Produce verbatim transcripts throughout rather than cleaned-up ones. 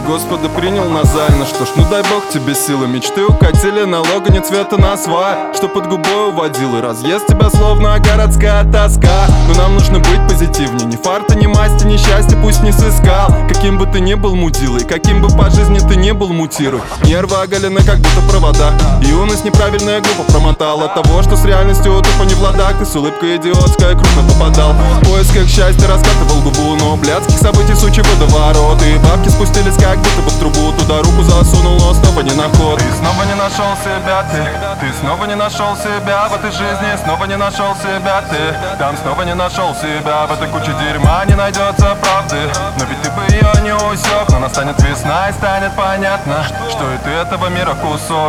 Господа принял назально. Что ж, ну дай бог тебе силы. Мечты укатили, налога не цвета на свай, что под губой уводил и разъест тебя словно городская тоска. Но нам нужно быть позитивнее. Ни фарта, ни масти, ни счастья пусть не сыскал. Каким бы ты ни был мудилой, каким бы по жизни ты не был, мутируй. Нервы оголены, как будто провода. Юность неправильная, глупо промотала того, что с реальностью тупо не в ладах. Ты с улыбкой идиотская крупно попадал. В поисках счастья раскатывал губу, но блядских событий сучий водоворот. И бабки спустились как будто бы в трубу. Туда руку засунул, но снова не на ход. Ты снова не нашел себя, ты Ты снова не нашел себя в этой жизни. Снова не нашел себя, ты Там снова не нашел себя. В этой куче дерьма не найдется правды. Но ведь ты бы ее не усек. Но настанет весна и станет понятно, что и ты этого мира кусок.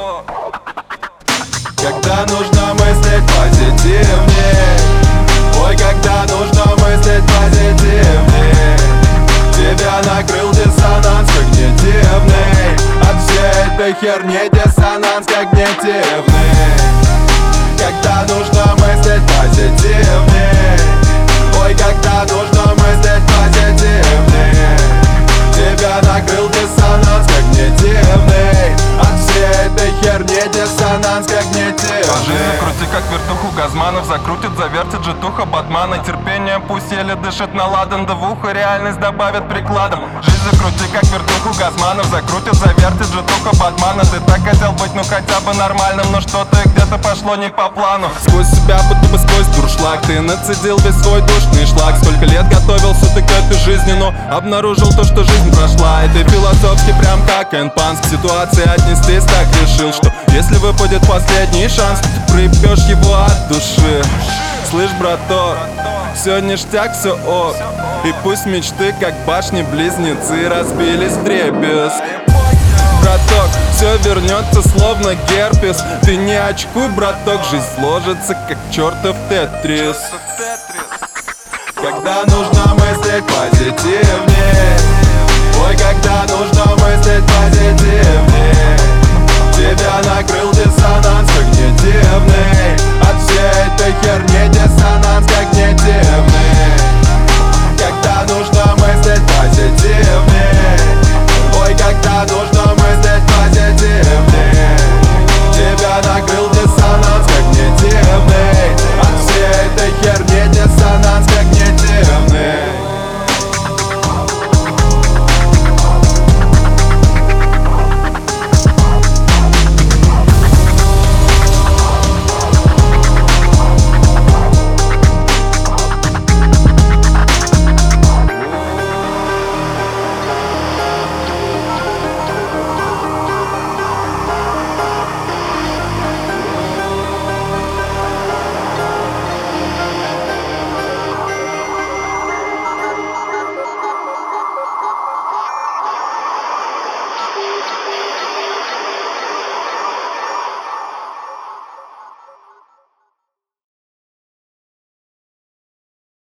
Когда нужно мыслить позитивнее, ой, когда нужно мыслить позитивнее, тебя накрыл диссонанс когнитивный. От всей этой херни диссонанс когнитивный. Когда нужно мыслить позитивнее, ой, когда нужно мыслить позитивнее, тебя накрыл диссонанс когнитивный. От всей этой херни диссонанс когнитивный. Жизнь крути как вертуху Газманов, закрутит, завертит житуха Батмана. Терпение пусть еле дышит на ладан, да в ухо реальность добавит прикладом. Жизнь закрути как вертуху Газманов, закрутит, завертит житуха Батмана. Ты так хотел быть, ну хотя бы нормальным, но что-то где-то пошло не по плану. Сквозь себя, будто бы сквозь дуршлаг, ты нацедил весь свой душный шлак. Сколько лет готовился ты к этой жизни, но обнаружил то, что жизнь прошла. И ты философски прям как Энпанс к ситуации отнестись так решил, что если выпадет последний шанс, ты проебешь его от души. Слышь, браток, все ништяк, все ок. И пусть мечты, как башни-близнецы, разбились вдребезг. Браток, все вернется словно герпес. Ты не очкуй, браток, жизнь сложится, как чертов тетрис. Когда нужно мыслить позитивнее,